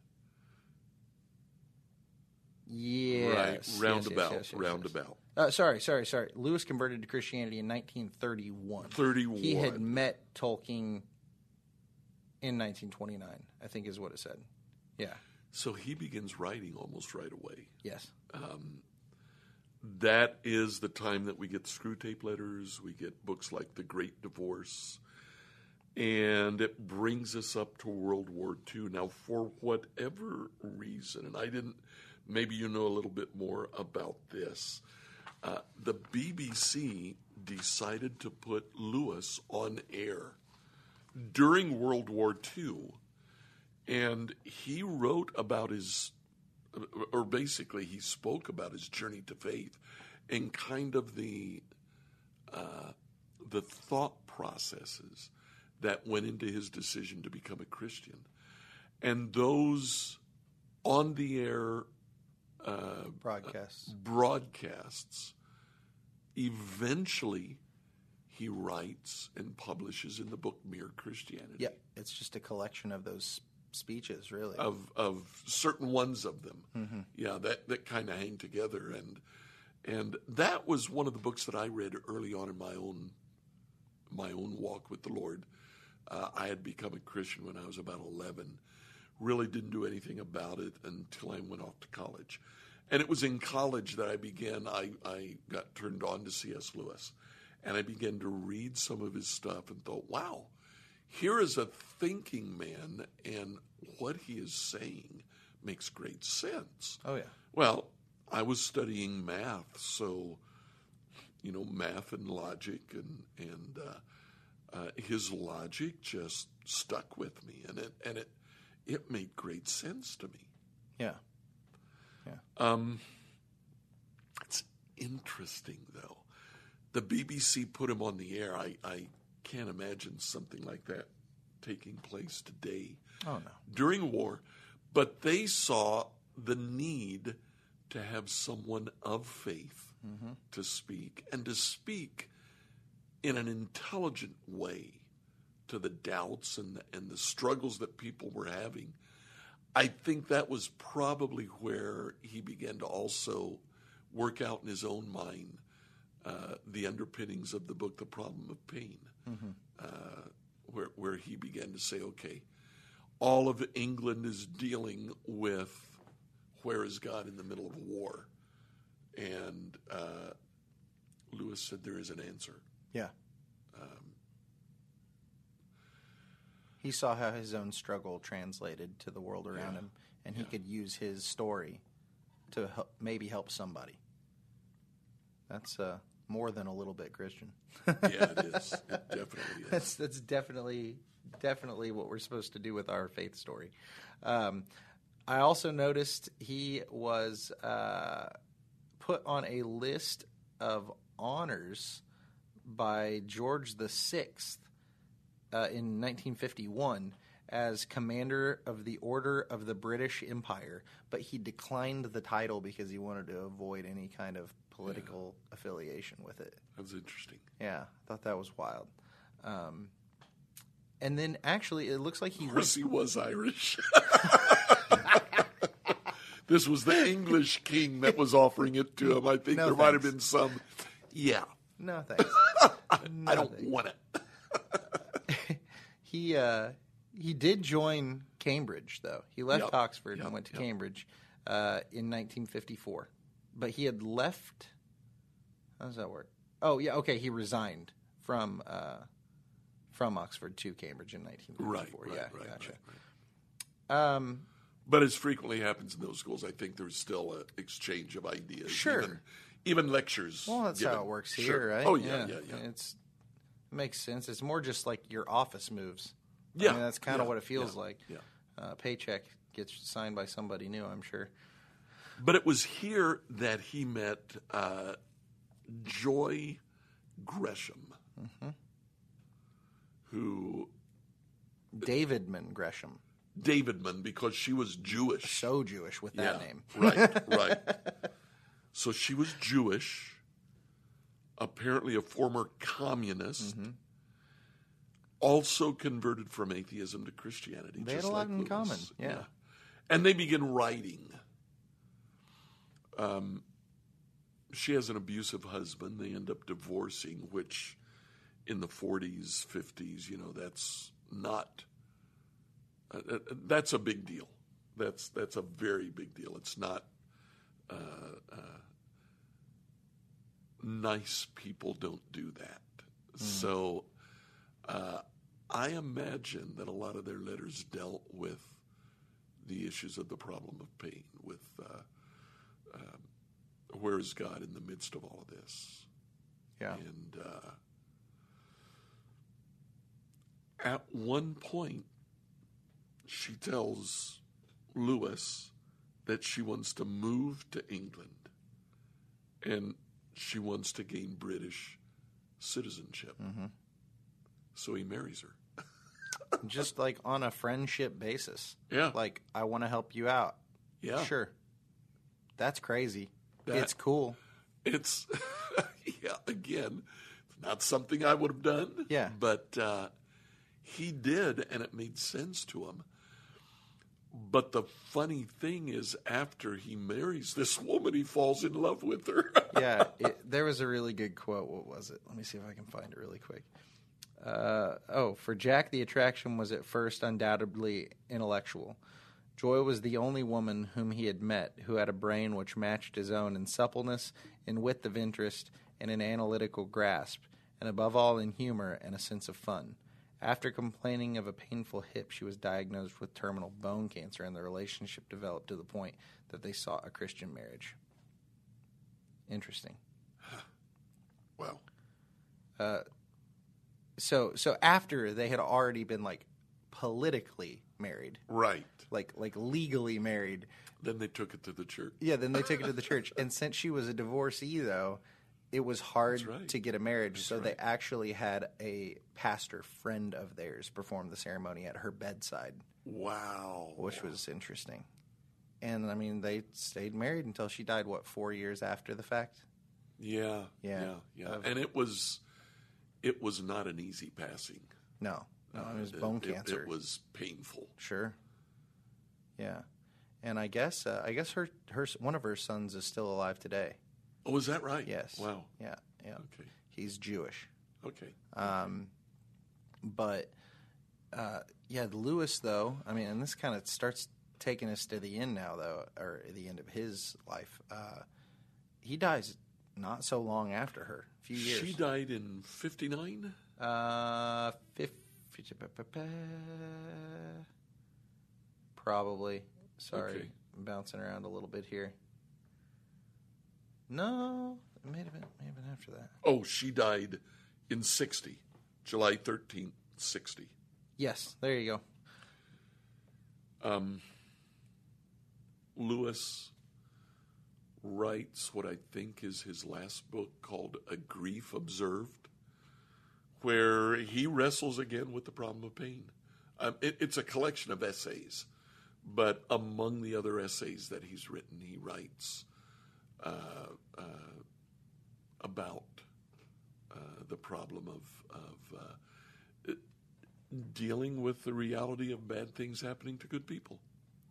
Yes. Right. Roundabout. Yes. Sorry. Lewis converted to Christianity in 1931. 31. He had met Tolkien in 1929, I think is what it said. Yeah. So he begins writing almost right away. Yes. That is the time that we get Screw Tape Letters, we get books like The Great Divorce, and it brings us up to World War II. Now, for whatever reason, and maybe you know a little bit more about this, the BBC decided to put Lewis on air during World War II, and he wrote about or basically he spoke about his journey to faith and kind of the thought processes that went into his decision to become a Christian. And those on the air broadcasts, eventually he writes and publishes in the book Mere Christianity. Yeah, it's just a collection of those speeches, really. Of certain ones of them. Mm-hmm. Yeah, that kind of hang together. And that was one of the books that I read early on in my own walk with the Lord. I had become a Christian when I was about 11. Really didn't do anything about it until I went off to college. And it was in college that I got turned on to C.S. Lewis. And I began to read some of his stuff and thought, wow, here is a thinking man, and what he is saying makes great sense. Oh, yeah. Well, I was studying math, so, math and logic, and his logic just stuck with me, and it made great sense to me. Yeah. It's interesting, though. The BBC put him on the air. I can't imagine something like that taking place today during war. But they saw the need to have someone of faith to speak, and to speak in an intelligent way to the doubts and the struggles that people were having. I think that was probably where he began to also work out in his own mind the underpinnings of the book, The Problem of Pain, where he began to say, okay, all of England is dealing with where is God in the middle of war? And Lewis said there is an answer. Yeah. He saw how his own struggle translated to the world around him, and he could use his story to maybe help somebody. That's more than a little bit Christian. Yeah, it is. It definitely is. That's definitely what we're supposed to do with our faith story. I also noticed he was put on a list of honors by George VI in 1951 as Commander of the Order of the British Empire, but he declined the title because he wanted to avoid any kind of political affiliation with it. That's interesting. Yeah, I thought that was wild. And then actually, it looks like he was Irish. This was the English king that was offering it to him. I think there might have been some. Yeah. No thanks. I don't want it. He did join Cambridge, though. He left Oxford and went to Cambridge in 1954. But he had left. How does that work? Oh, yeah. Okay, he resigned from Oxford to Cambridge in 1954. Right, gotcha. Right. But as frequently happens in those schools, I think there's still an exchange of ideas. Sure. Even lectures. Well, that's how it works here, right? Oh, yeah. It makes sense. It's more just like your office moves. Yeah. I mean, that's kind of what it feels like. Yeah. Paycheck gets signed by somebody new, I'm sure. But it was here that he met Joy Gresham, who... Davidman Gresham. Davidman, because she was Jewish. So Jewish with that name. Right. So she was Jewish, apparently a former communist, also converted from atheism to Christianity. They had a lot in common, yeah. And they begin writing. She has an abusive husband. They end up divorcing, which in the 40s, 50s, that's not... that's a big deal. That's a very big deal. It's not nice people don't do that. So I imagine that a lot of their letters dealt with the issues of the problem of pain, with where is God in the midst of all of this? Yeah. And at one point, she tells Lewis that she wants to move to England and she wants to gain British citizenship. So he marries her. Just like on a friendship basis. Yeah. Like, I want to help you out. Yeah. Sure. That's crazy. It's cool. It's, again, it's not something I would have done. Yeah. But he did, and it made sense to him. But the funny thing is, after he marries this woman, he falls in love with her. Yeah, there was a really good quote. What was it? Let me see if I can find it really quick. For Jack, the attraction was at first undoubtedly intellectual. Joy was the only woman whom he had met who had a brain which matched his own in suppleness, in width of interest, and in analytical grasp, and above all in humor and a sense of fun. After complaining of a painful hip, she was diagnosed with terminal bone cancer, and the relationship developed to the point that they sought a Christian marriage. Interesting. Wow. So after they had already been like politically married, Right. like legally married. Then they took it to the church. Yeah, then they took it to the church. And since she was a divorcee, though, it was hard That's right. to get a marriage. That's so right. they actually had a pastor friend of theirs perform the ceremony at her bedside, Wow. which was interesting. And, I mean, they stayed married until she died, 4 years after the fact? Yeah. Yeah. And it was not an easy passing. No, it was bone cancer. It was painful. Sure. Yeah. And I guess her one of her sons is still alive today. Oh, is that right? Yes. Wow. Yeah. Okay. He's Jewish. Okay. But Lewis, though, I mean, and this kind of starts taking us to the end now, though, or the end of his life. He dies not so long after her, a few years. She died in 59? Probably. Sorry, Okay. I'm bouncing around a little bit here. No, it may have been after that. Oh, she died in 60. July 13th, 60. Yes, there you go. Lewis writes what I think is his last book called A Grief Observed, where he wrestles again with the problem of pain. It's a collection of essays, but among the other essays that he's written, he writes about the problem of dealing with the reality of bad things happening to good people.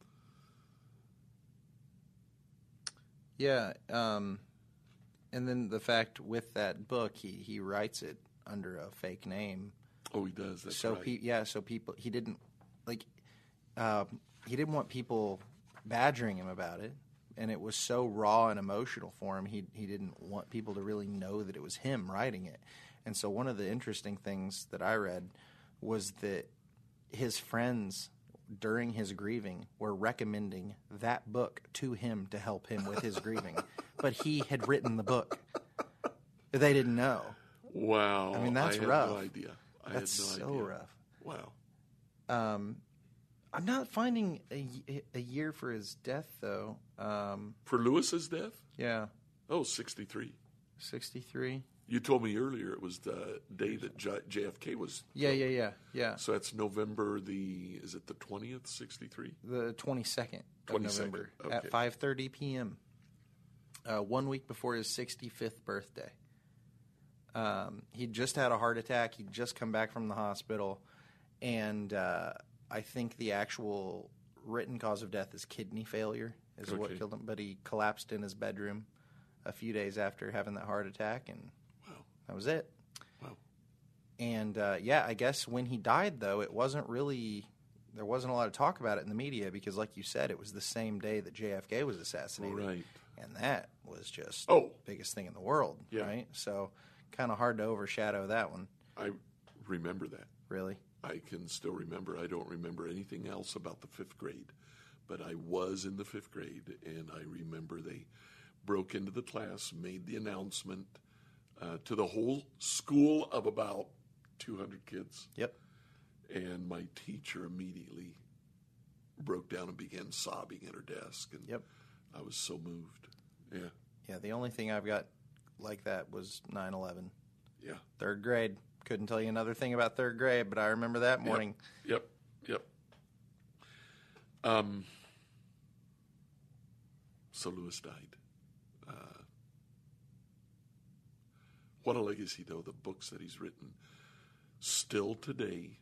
Yeah, and then the fact with that book, he writes it under a fake name. Oh, he does. That's So right. so people he didn't want people badgering him about it, and it was so raw and emotional for him. He didn't want people to really know that it was him writing it. And so one of the interesting things that I read was that his friends during his grieving were recommending that book to him to help him with his grieving, but he had written the book. They didn't know. Wow. I mean, that's I had rough. No idea. That's so rough. Wow. I'm not finding a year for his death, though. For Lewis's death? Yeah, Oh, 63. 63. You told me earlier it was the day that JFK was. Yeah. So that's November is it the 20th, 63? The 22nd of 22nd, November okay. at 5:30 p.m. 1 week before his 65th birthday. He just had a heart attack. He'd just come back from the hospital, and I think the actual written cause of death is kidney failure is what Okay. killed him. But he collapsed in his bedroom a few days after having that heart attack, and Wow. that was it. Wow. And I guess when he died, though, there wasn't a lot of talk about it in the media because, like you said, it was the same day that JFK was assassinated. Right. And that was just Oh. the biggest thing in the world, Yeah. right? So kind of hard to overshadow that one, I remember that. really. I can still remember. I don't remember anything else about the 5th grade, but I was in the 5th grade, and I remember they broke into the class, made the announcement to the whole school of about 200 kids. Yep. And my teacher immediately broke down and began sobbing at her desk. And Yep. I was so moved. Yeah. Yeah, the only thing I've got like that was 9/11. Yeah. 3rd grade. Couldn't tell you another thing about 3rd grade, but I remember that morning. Yep. So Lewis died. What a legacy, though, the books that he's written. Still today,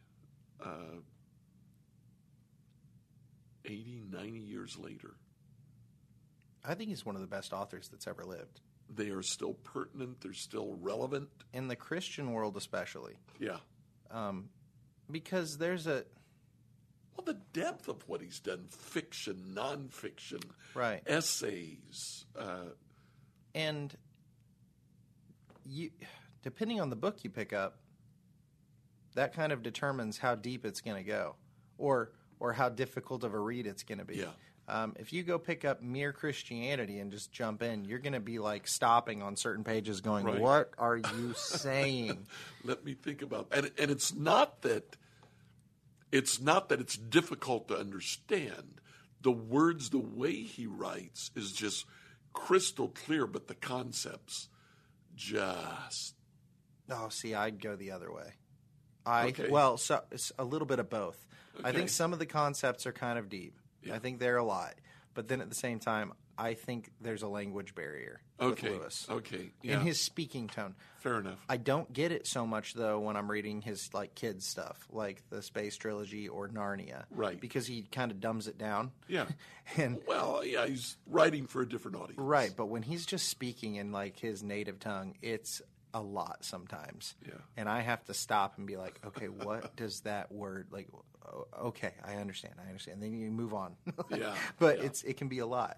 80, 90 years later, I think he's one of the best authors that's ever lived. they are still pertinent. They're still relevant. In the Christian world especially. Yeah. Because there's Well, the depth of what he's done, fiction, nonfiction, right. essays. And you, depending on the book you pick up, that kind of determines how deep it's going to go, or how difficult of a read it's going to be. Yeah. If you go pick up Mere Christianity and just jump in, you're going to be like stopping on certain pages going, Right. what are you saying? Let me think about and it's not that it's difficult to understand. The words, the way he writes is just crystal clear, but the concepts just Oh, see, I'd go the other way. Okay. Well, so it's a little bit of both. I Okay. think some of the concepts are kind of deep. Yeah. I think they're a lot. But then at the same time, I think there's a language barrier okay. with Lewis. Okay. Yeah. In his speaking tone. Fair enough. I don't get it so much though when I'm reading his like kids stuff, like the Space Trilogy or Narnia, Right. Because he kind of dumbs it down. Yeah. And Well, yeah, he's writing for a different audience. right, but when he's just speaking in like his native tongue, it's a lot sometimes. Yeah. And I have to stop and be like, okay, what does that word like? Okay, I understand. And then you move on. Yeah, But yeah. it can be a lot.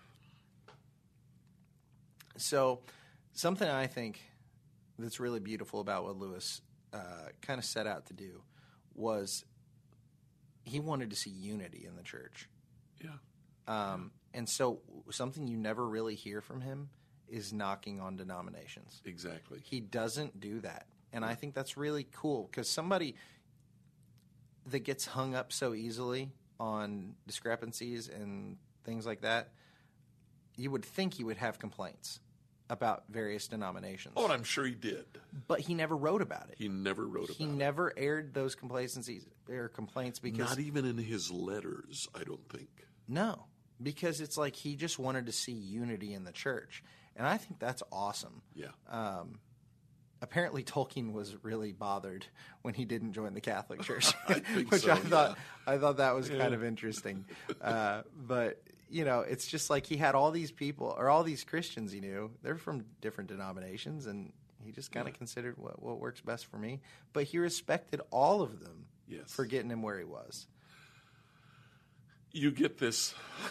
So, something I think that's really beautiful about what Lewis kind of set out to do was he wanted to see unity in the church. Yeah. And so, something you never really hear from him is knocking on denominations. Exactly. He doesn't do that. And I think that's really cool because somebody that gets hung up so easily on discrepancies and things like that, you would think he would have complaints about various denominations. Oh, and I'm sure he did. But he never wrote about it. He never wrote He about it. never aired those complacencies or complaints because Not even in his letters, I don't think. no, because it's like he just wanted to see unity in the church. And I think that's awesome. Yeah. Apparently Tolkien was really bothered when he didn't join the Catholic Church, I think which so, I thought that was kind of interesting. But you know, it's just like he had all these people or all these Christians he knew. They're from different denominations, and he just kind of considered what works best for me. But he respected all of them Yes. for getting him where he was. You get this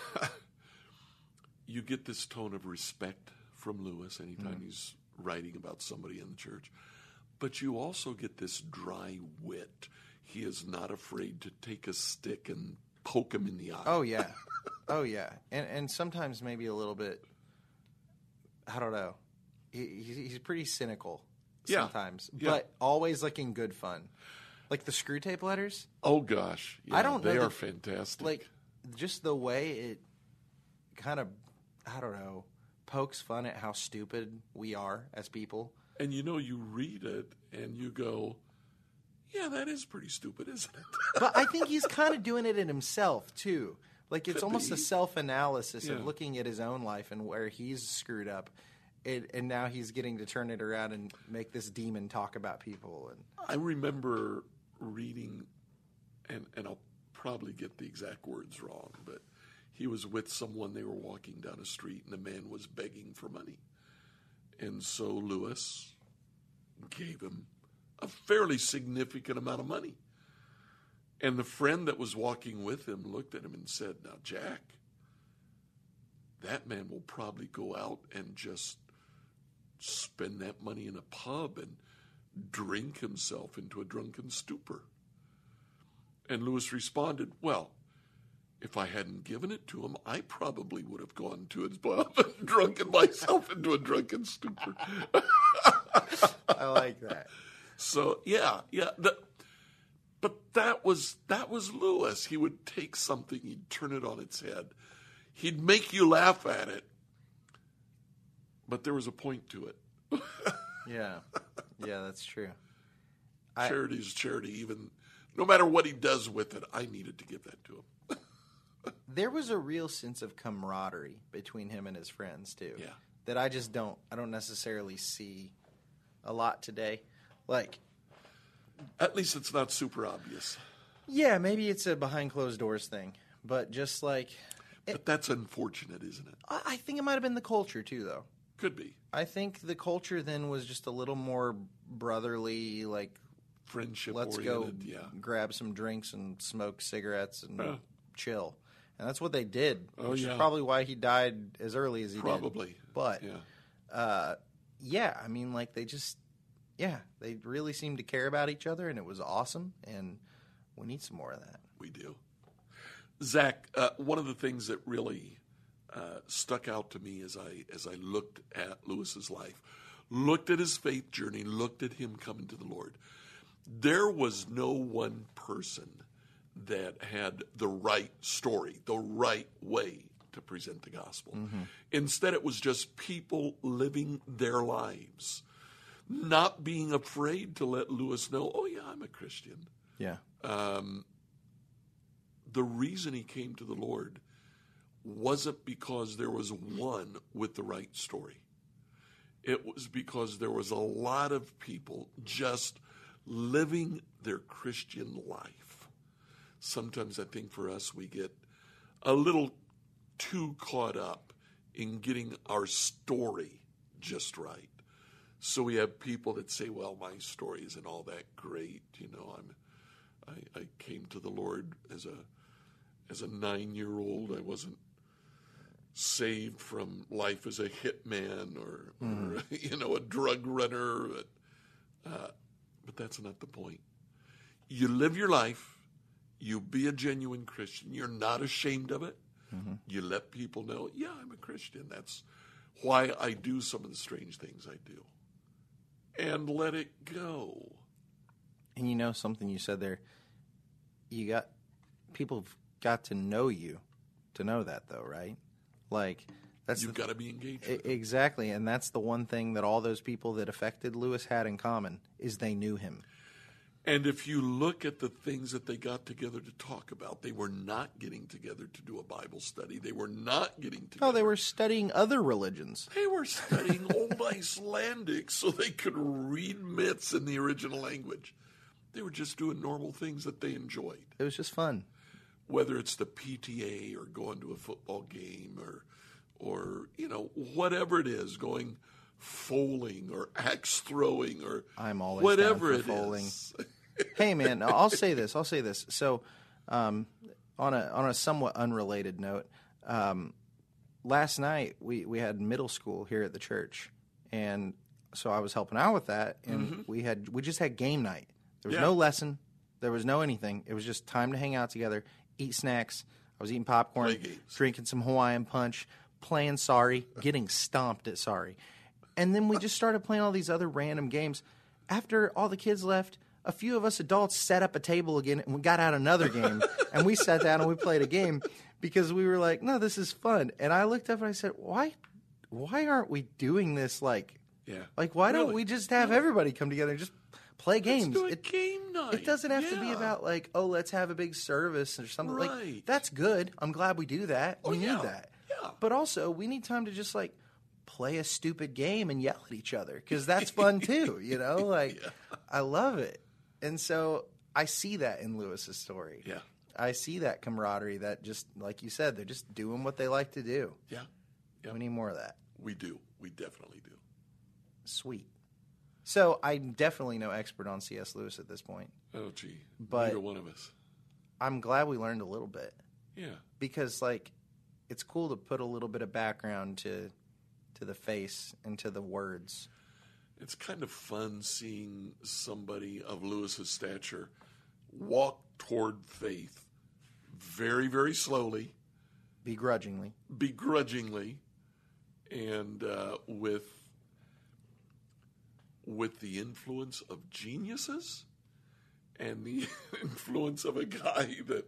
tone of respect from Lewis anytime he's writing about somebody in the church. But you also get this dry wit. He is not afraid to take a stick and poke him in the eye. Oh yeah, oh yeah, and sometimes maybe a little bit. I don't know. He's pretty cynical Yeah. sometimes, Yeah. but always looking good fun. Like the Screw Tape letters, Oh, gosh. Yeah, I don't know They are that- fantastic. like just the way it kind of, I don't know, pokes fun at how stupid we are as people. and you read it and you go, yeah, that is pretty stupid, isn't it? But I think he's kind of doing it in himself too. Like it's Could almost be. a self-analysis Yeah. of looking at his own life and where he's screwed up, and now he's getting to turn it around and make this demon talk about people. And I remember reading, and I'll probably get the exact words wrong, but he was with someone, they were walking down a street, and the man was begging for money. And so Lewis gave him a fairly significant amount of money. And the friend that was walking with him looked at him and said, now, Jack, that man will probably go out and just spend that money in a pub and drink himself into a drunken stupor. And Lewis responded, well, if I hadn't given it to him, I probably would have gone to his pub and drunken myself into a drunken stupor. I like that. So, yeah. But that was Lewis. He would take something, he'd turn it on its head. He'd make you laugh at it, but there was a point to it. Yeah, that's true. Charity is charity, even no matter what he does with it. I needed to give that to him. There was a real sense of camaraderie between him and his friends too. Yeah. That I don't necessarily see a lot today. Like, At least it's not super obvious. yeah, maybe it's a behind closed doors thing, but just like But that's unfortunate, isn't it? I think it might have been the culture too, though. Could be. I think the culture then was just a little more brotherly, like Friendship let's go oriented, yeah. grab some drinks and smoke cigarettes and Yeah. chill. And that's what they did, Oh, which yeah. is probably why he died as early as he Probably. did. But, Yeah. yeah, I mean, like they really seemed to care about each other, and it was awesome, and we need some more of that. We do. Zach, one of the things that really stuck out to me as I looked at Lewis's life, looked at his faith journey, looked at him coming to the Lord, there was no one person that had the right story, the right way to present the gospel. Mm-hmm. Instead, it was just people living their lives, not being afraid to let Lewis know, oh, yeah, I'm a Christian. Yeah. The reason he came to the Lord wasn't because there was one with the right story. It was because there was a lot of people just living their Christian life. Sometimes I think for us, we get a little too caught up in getting our story just right. So we have people that say, well, my story isn't all that great. You know, I came to the Lord as a 9-year-old. I wasn't saved from life as a hitman or you know, a drug runner. But that's not the point. You live your life. You be a genuine Christian. You're not ashamed of it. Mm-hmm. You let people know, yeah, I'm a Christian. That's why I do some of the strange things I do. And let it go. And you know something you said there, people have got to know you to know that, though, right? Like, you've got to be engaged with exactly, and that's the one thing that all those people that affected Lewis had in common, is they knew him. And if you look at the things that they got together to talk about, they were not getting together to do a Bible study. They were not getting together. No, they were studying other religions. They were studying Old Icelandic so they could read myths in the original language. They were just doing normal things that they enjoyed. It was just fun. Whether it's the PTA or going to a football game or you know, whatever it is, going foaling or axe throwing or I'm always whatever down for it foaling. is. Hey, man, I'll say this. So on a somewhat unrelated note, last night we had middle school here at the church, and so I was helping out with that, and we just had game night. There was no lesson. There was no anything. It was just time to hang out together, eat snacks. I was eating popcorn, drinking some Hawaiian Punch, playing Sorry, getting stomped at Sorry. And then we just started playing all these other random games. After all the kids left, a few of us adults set up a table again, and we got out another game. And we sat down and we played a game because we were like, no, this is fun. And I looked up and I said, why aren't we doing this why don't we just have everybody come together and just play games? Let's do a game night. It doesn't have to be about like, oh, let's have a big service or something. Right. Like, that's good. I'm glad we do that. We need that. Yeah. But also, we need time to just like play a stupid game and yell at each other, because that's fun too, you know? Like, I love it. And so I see that in Lewis's story. Yeah. I see that camaraderie, that just, like you said, they're just doing what they like to do. Yeah. We need more of that. We do. We definitely do. Sweet. So I'm definitely no expert on C.S. Lewis at this point. Oh, gee. But neither one of us. I'm glad we learned a little bit. Yeah. Because, like, it's cool to put a little bit of background to the face and to the words. It's kind of fun seeing somebody of Lewis's stature walk toward faith very, very slowly. Begrudgingly. And with the influence of geniuses and the influence of a guy that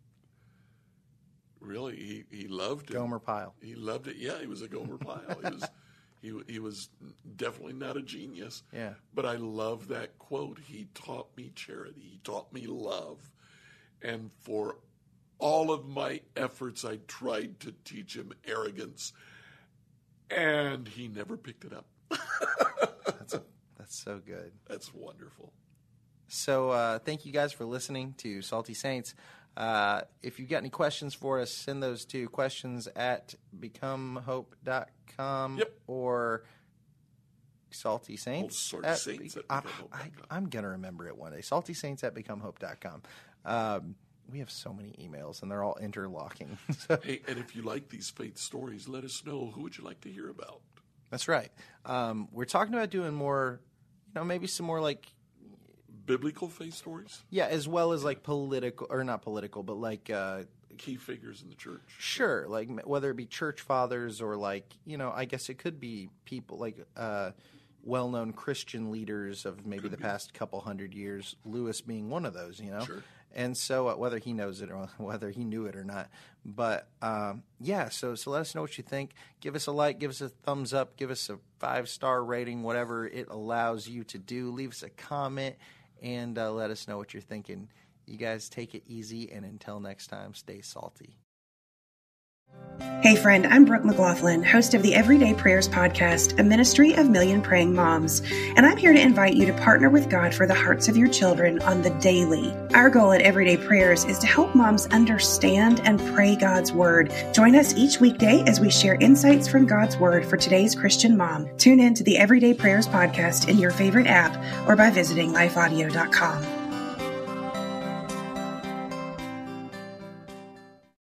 really he loved it. Gomer Pyle. He loved it. Yeah, he was a Gomer Pyle. He was definitely not a genius. Yeah. But I love that quote. He taught me charity. He taught me love. And for all of my efforts, I tried to teach him arrogance. And he never picked it up. That's so good. That's wonderful. So thank you guys for listening to Salty Saints. If you've got any questions for us, send those to questions at becomehope.com or Salty Saints. I'm going to remember it one day. Salty Saints at becomehope.com. We have so many emails, and they're all interlocking. Hey, and if you like these faith stories, let us know. Who would you like to hear about? That's right. We're talking about doing more, maybe some more like biblical faith stories? Yeah, as well as like political, or not political, but like key figures in the church. Sure, like whether it be church fathers or like, I guess it could be people like well-known Christian leaders of maybe the past couple hundred years, Lewis being one of those, Sure. And so whether he knows it or whether he knew it or not. But so let us know what you think. Give us a like, give us a thumbs up, give us a 5-star rating, whatever it allows you to do. Leave us a comment and let us know what you're thinking. You guys take it easy, and until next time, stay salty. Hey friend, I'm Brooke McLaughlin, host of the Everyday Prayers podcast, a ministry of million praying moms. And I'm here to invite you to partner with God for the hearts of your children on the daily. Our goal at Everyday Prayers is to help moms understand and pray God's word. Join us each weekday as we share insights from God's word for today's Christian mom. Tune in to the Everyday Prayers podcast in your favorite app or by visiting lifeaudio.com.